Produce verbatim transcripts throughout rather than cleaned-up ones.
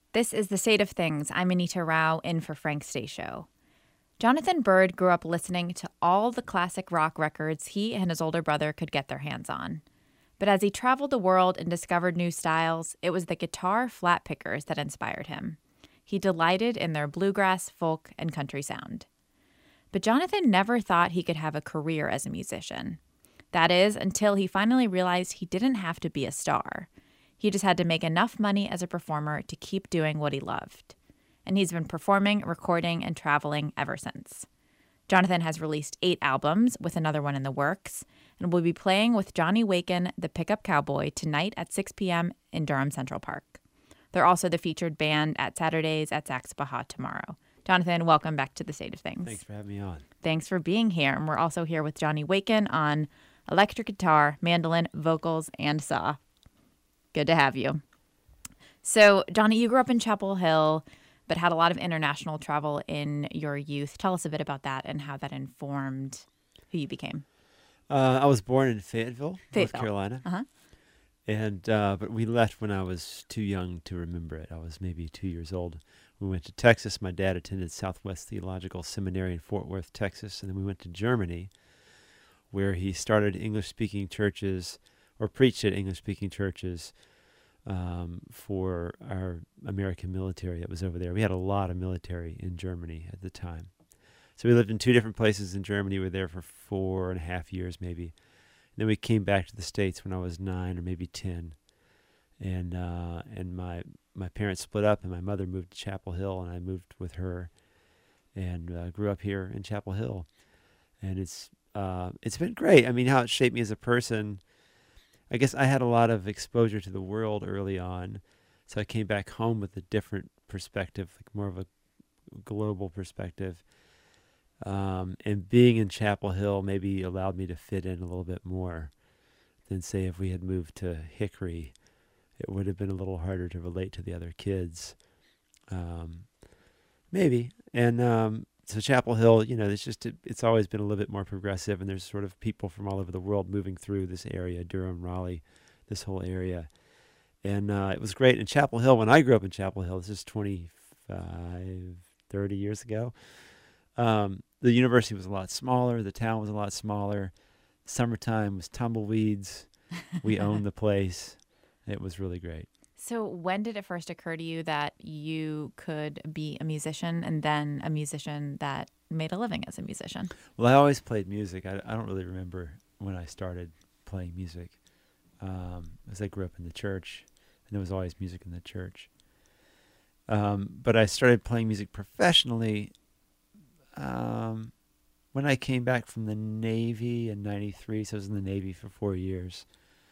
This is The State of Things. I'm Anita Rao, in for Frank Stasio. Jonathan Byrd grew up listening to all the classic rock records he and his older brother could get their hands on. But as he traveled the world and discovered new styles, it was the guitar flat pickers that inspired him. He delighted in their bluegrass, folk, and country sound. But Jonathan never thought he could have a career as a musician. That is, until he finally realized he didn't have to be a star. He just had to make enough money as a performer to keep doing what he loved. And he's been performing, recording, and traveling ever since. Jonathan has released eight albums, with another one in the works, and will be playing with Johnny Waken, the Pickup Cowboy, tonight at six p.m. in Durham Central Park. They're also the featured band at Saturdays at Sax Baja tomorrow. Jonathan, welcome back to The State of Things. Thanks for having me on. Thanks for being here. And we're also here with Johnny Waken on electric guitar, mandolin, vocals, and saw. Good to have you. So, Johnny, you grew up in Chapel Hill, but had a lot of international travel in your youth. Tell us a bit about that and how that informed who you became. Uh, I was born in Fayetteville, Fayetteville. North Carolina. Uh-huh. And uh, but we left when I was too young to remember it. I was maybe two years old. We went to Texas. My dad attended Southwest Theological Seminary in Fort Worth, Texas. And then we went to Germany, where he started English-speaking churches, or preached at English-speaking churches um, for our American military that was over there. We had a lot of military in Germany at the time. So we lived in two different places in Germany. We were there for four and a half years, maybe. And then we came back to the States when I was nine or maybe ten. And uh, and my my parents split up, and my mother moved to Chapel Hill, and I moved with her, and uh, grew up here in Chapel Hill. And it's uh, it's been great. I mean, how it shaped me as a person. I guess I had a lot of exposure to the world early on, so I came back home with a different perspective, like more of a global perspective. Um, and being in Chapel Hill maybe allowed me to fit in a little bit more than, say, if we had moved to Hickory. It would have been a little harder to relate to the other kids. Um, maybe. And um, so Chapel Hill, you know, it's just, it, it's always been a little bit more progressive, and there's sort of people from all over the world moving through this area, Durham, Raleigh, this whole area. And uh, it was great. In Chapel Hill, when I grew up in Chapel Hill, this is twenty-five, thirty years ago, um, the university was a lot smaller. The town was a lot smaller. Summertime was tumbleweeds. We owned the place. It was really great. So when did it first occur to you that you could be a musician, and then a musician that made a living as a musician? Well, I always played music. I, I don't really remember when I started playing music. Um, as I grew up in the church, and there was always music in the church. Um, but I started playing music professionally um, when I came back from the Navy in ninety-three. So I was in the Navy for four years.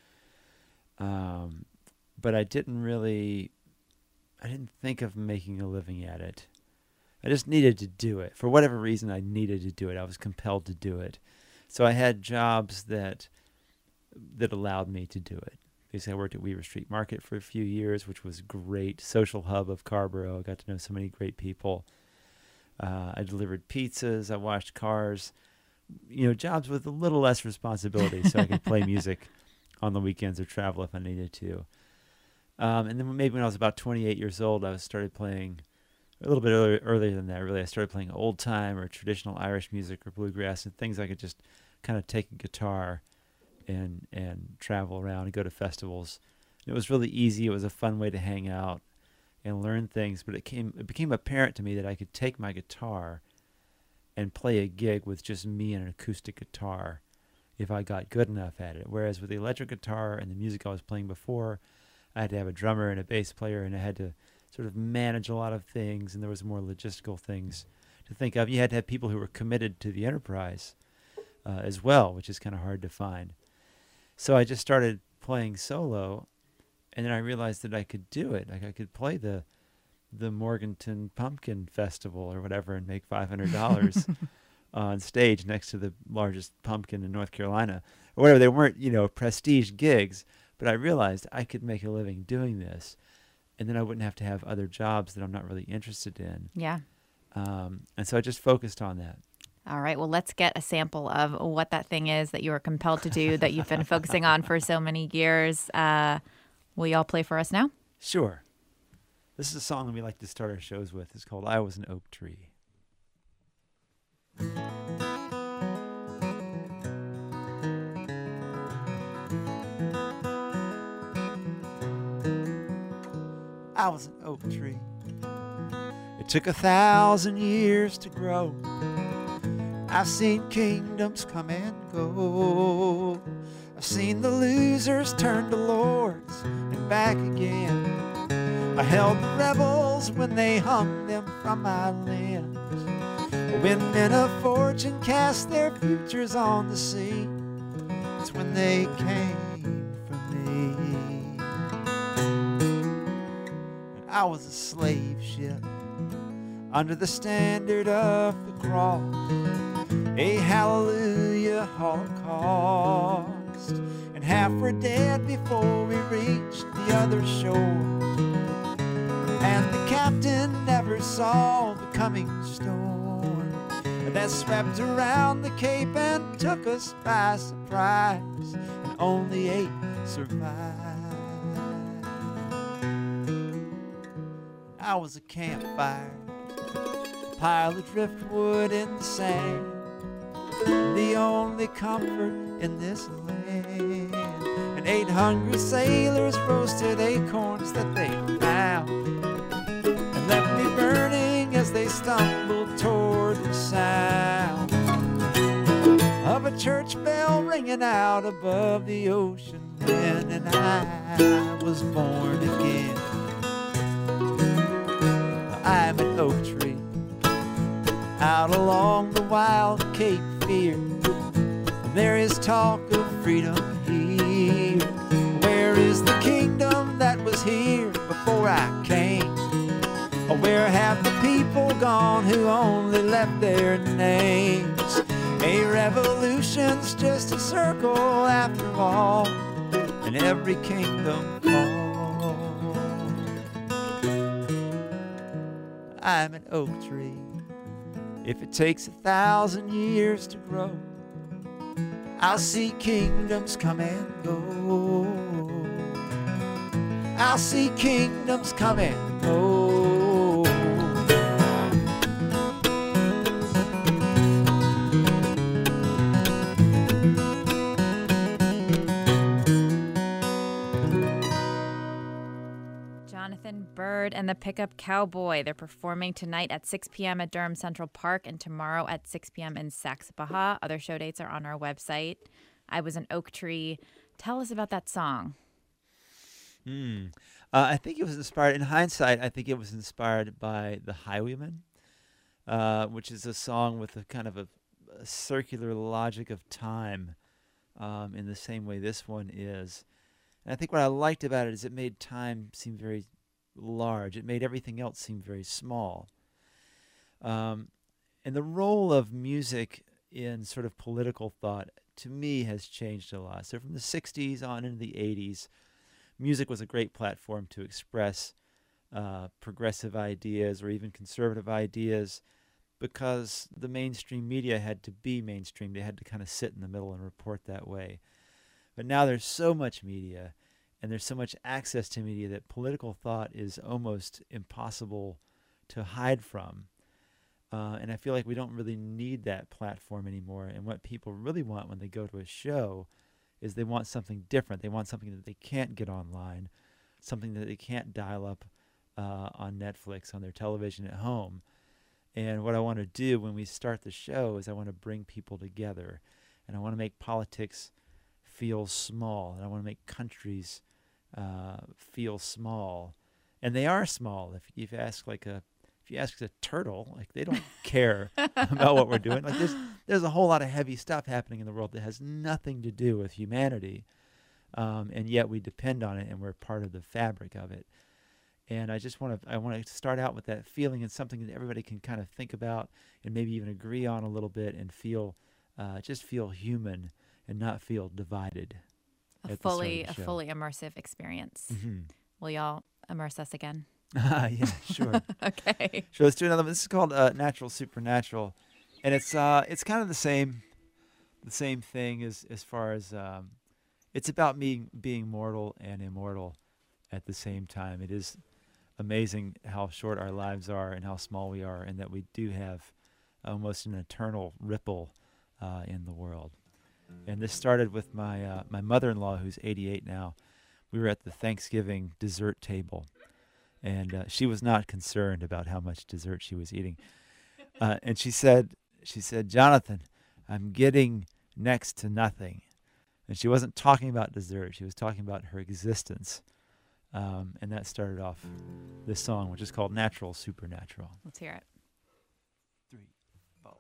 Um, but I didn't really, I didn't think of making a living at it. I just needed to do it. For whatever reason, I needed to do it. I was compelled to do it. So I had jobs that that allowed me to do it. Basically, I worked at Weaver Street Market for a few years, which was great. Social hub of Carborough. I got to know so many great people. Uh, I delivered pizzas. I washed cars. You know, jobs with a little less responsibility, so I could play music on the weekends or travel if I needed to. Um, and then maybe when I was about twenty-eight years old, I was started playing a little bit earlier, earlier than that, really. I started playing old time or traditional Irish music or bluegrass and things I could just kind of take a guitar and and travel around and go to festivals. And it was really easy. It was a fun way to hang out and learn things. But it came it became apparent to me that I could take my guitar and play a gig with just me and an acoustic guitar if I got good enough at it. Whereas with the electric guitar and the music I was playing before, I had to have a drummer and a bass player, and I had to sort of manage a lot of things, and there was more logistical things to think of. You had to have people who were committed to the enterprise uh, as well, which is kind of hard to find. So I just started playing solo, and then I realized that I could do it. Like I could play the the Morganton Pumpkin Festival or whatever and make five hundred dollars on stage next to the largest pumpkin in North Carolina or whatever. They weren't, you know, prestige gigs, but I realized I could make a living doing this, and then I wouldn't have to have other jobs that I'm not really interested in. Yeah. Um, and so I just focused on that. All right. Well, let's get a sample of what that thing is that you were compelled to do that you've been focusing on for so many years. Uh, will you all play for us now? Sure. This is a song that we like to start our shows with. It's called I Was an Oak Tree. I was an oak tree. It took a thousand years to grow. I've seen kingdoms come and go. I've seen the losers turn to lords and back again. I held the rebels when they hung them from my limbs. When men of fortune cast their futures on the sea, it's when they came for me. And I was a slave ship under the standard of the cross, a hallelujah holocaust, and half were dead before we reached the other shore. And the captain never saw the coming storm that swept around the Cape and took us by surprise, and only eight survived. I was a campfire, a pile of driftwood in the sand, the only comfort in this land. And eight hungry sailors roasted acorns that they found and left me burning as they stumbled toward the sound of a church bell ringing out above the ocean wind. And I was born again. I'm an oak tree out along the wild Cape Fear. There is talk of freedom here. Where is the kingdom that was here before I came? Or where have the people gone who only left their names? A revolution's just a circle after all, and every kingdom falls. I'm an oak tree. If it takes a thousand years to grow, I'll see kingdoms come and go. I'll see kingdoms come and go. Jonathan Byrd and the Pickup Cowboy. They're performing tonight at six p.m. at Durham Central Park and tomorrow at six p.m. in Saxapaha. Other show dates are on our website. I Was an Oak Tree. Tell us about that song. Hmm. Uh, I think it was inspired, in hindsight, I think it was inspired by The Highwaymen, uh, which is a song with a kind of a, a circular logic of time um, in the same way this one is. And I think what I liked about it is it made time seem very large. It made everything else seem very small. Um, and the role of music in sort of political thought, to me, has changed a lot. So from the sixties on into the eighties, music was a great platform to express uh, progressive ideas or even conservative ideas, because the mainstream media had to be mainstream. They had to kind of sit in the middle and report that way. But now there's so much media and there's so much access to media that political thought is almost impossible to hide from. Uh, and I feel like we don't really need that platform anymore. And what people really want when they go to a show is they want something different. They want something that they can't get online, something that they can't dial up uh, on Netflix, on their television at home. And what I want to do when we start the show is I want to bring people together, and I want to make politics feel small, and I want to make countries uh, feel small. And they are small. If you ask like a If you ask a turtle, like they don't care about what we're doing. Like there's there's a whole lot of heavy stuff happening in the world that has nothing to do with humanity, um, and yet we depend on it, and we're part of the fabric of it. And I just want to I want to start out with that feeling, and something that everybody can kind of think about and maybe even agree on a little bit, and feel uh, just feel human and not feel divided. A fully a fully immersive experience. Mm-hmm. Will y'all immerse us again? Ah, yeah, sure. Okay. Sure, let's do another one. This is called uh, Natural Supernatural, and it's uh, it's kind of the same, the same thing as as far as um, it's about me being mortal and immortal at the same time. It is amazing how short our lives are and how small we are, and that we do have almost an eternal ripple uh, in the world. And this started with my uh, my mother-in-law, who's eighty-eight now. We were at the Thanksgiving dessert table, and uh, she was not concerned about how much dessert she was eating. Uh, and she said, she said, "Jonathan, I'm getting next to nothing." And she wasn't talking about dessert. She was talking about her existence. Um, and that started off this song, which is called Natural, Supernatural. Let's hear it. Three, four.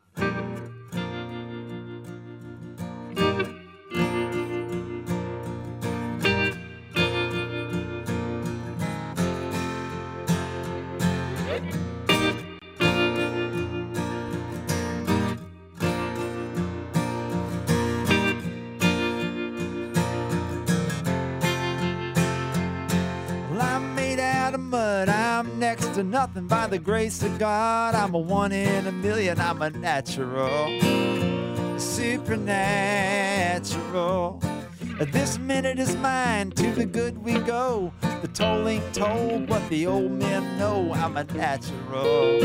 Mud. I'm next to nothing by the grace of God. I'm a one in a million. I'm a natural, supernatural. This minute is mine. To the good we go. The toll ain't told, but the old men know. I'm a natural,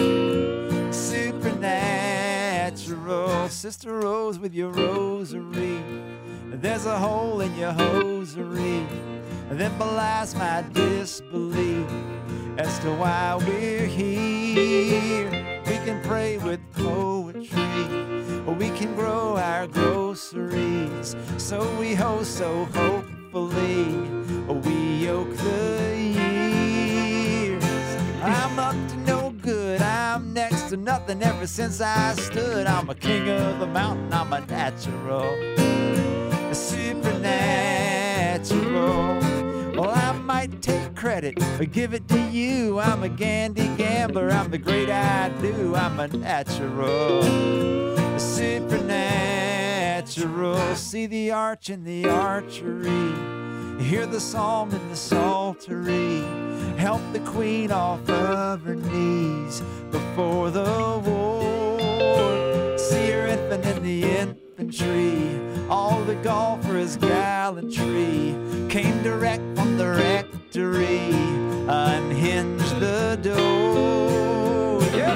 supernatural. Sister Rose with your rosary. There's a hole in your hosiery that belies my disbelief as to why we're here. We can pray with poetry, or we can grow our groceries. So we host, so hopefully we yoke the years. I'm up to no good, I'm next to nothing ever since I stood. I'm a king of the mountain, I'm a natural, a supernatural. Well, I might take credit or give it to you. I'm a Gandhi gambler, I'm the great I do. I'm a natural, a supernatural. See the arch in the archery, hear the psalm in the psaltery. Help the queen off of her knees before the war. See her infant in the infantry, all the golfers' gallantry came direct from the rectory. Unhinge the door. Yep.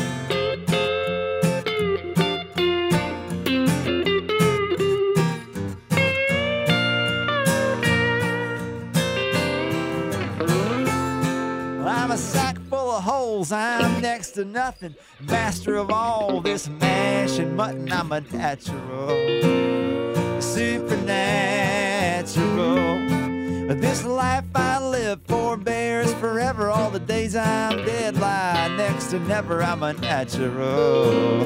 Well, I'm a sack full of holes. I'm next to nothing. Master of all this mash and mutton. I'm a natural, supernatural. This life I live forbears forever. All the days I'm dead lie next to never. I'm a natural,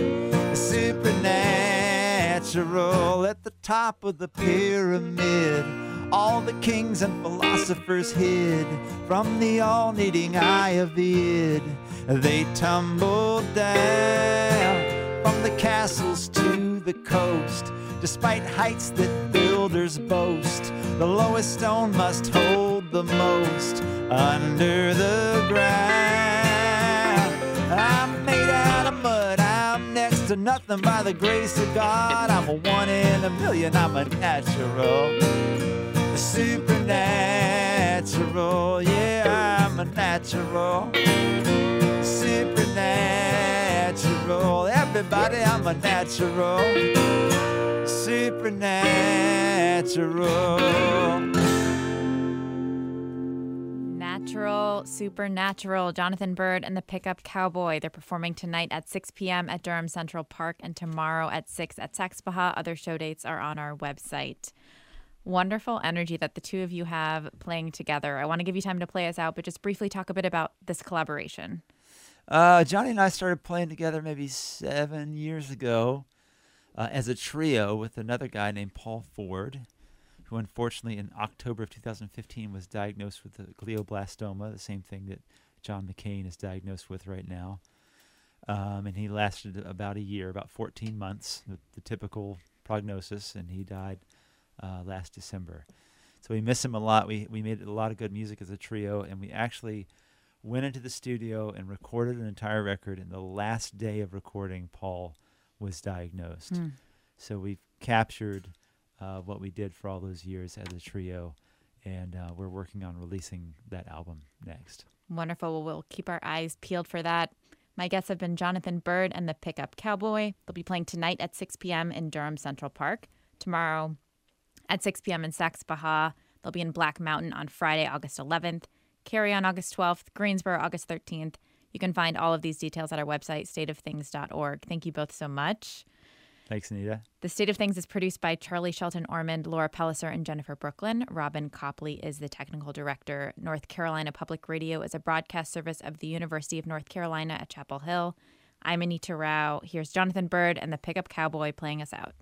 supernatural. At the top of the pyramid, all the kings and philosophers hid from the all-needing eye of the id. They tumbled down from the castles to the coast. Despite heights that builders boast, the lowest stone must hold the most under the ground. I'm made out of mud, I'm next to nothing by the grace of God. I'm a one in a million, I'm a natural, a supernatural. Yeah, I'm a natural, supernatural. Everybody, I'm a natural, supernatural. Natural, supernatural. Jonathan Byrd and the Pickup Cowboy. They're performing tonight at six p.m. at Durham Central Park and tomorrow at six at Saxbaha. Other show dates are on our website. Wonderful energy that the two of you have playing together. I want to give you time to play us out, but just briefly talk a bit about this collaboration. Uh, Johnny and I started playing together maybe seven years ago. Uh, as a trio with another guy named Paul Ford, who unfortunately in October of two thousand fifteen was diagnosed with a glioblastoma, the same thing that John McCain is diagnosed with right now. Um, and he lasted about a year, about fourteen months, the, the typical prognosis, and he died uh, last December. So we miss him a lot. We, we made a lot of good music as a trio, and we actually went into the studio and recorded an entire record, and the last day of recording, Paul was diagnosed. Mm. So we've captured uh, what we did for all those years as a trio, and uh, we're working on releasing that album next. Wonderful. Well, we'll keep our eyes peeled for that. My guests have been Jonathan Bird and the Pickup Cowboy. They'll be playing tonight at six p.m. in Durham Central Park. Tomorrow at six p.m. in Saxe-Bahá. They'll be in Black Mountain on Friday, August eleventh. Cary on August twelfth. Greensboro, August thirteenth. You can find all of these details at our website, state of things dot org. Thank you both so much. Thanks, Anita. The State of Things is produced by Charlie Shelton Ormond, Laura Pelliser, and Jennifer Brooklyn. Robin Copley is the technical director. North Carolina Public Radio is a broadcast service of the University of North Carolina at Chapel Hill. I'm Anita Rao. Here's Jonathan Bird and the Pickup Cowboy playing us out.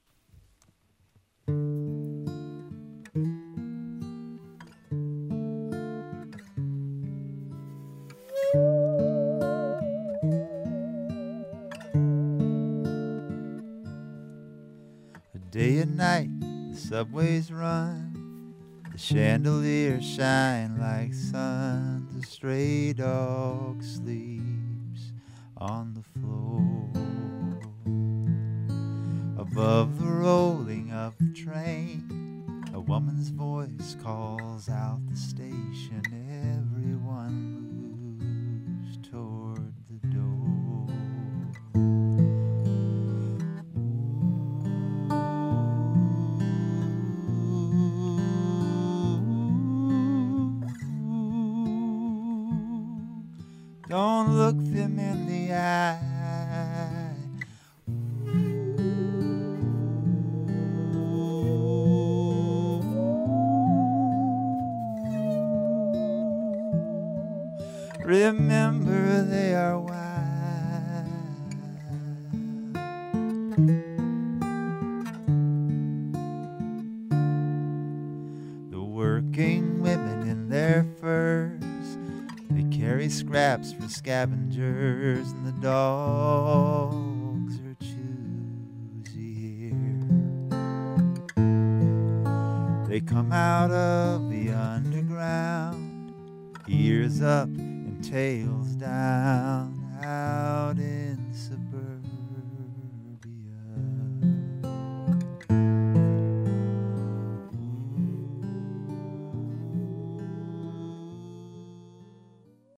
Day and night, the subways run, the chandeliers shine like sun, the stray dog sleeps on the floor. Above the rolling of the train, a woman's voice calls out the station. Everyone moves toward the door. Don't look them in the eye. Remember they are wild. The working women in their furs, they carry scraps for scavengers, and the dogs are choosy here. They come out of the underground, ears up and tails down, out in suburbia.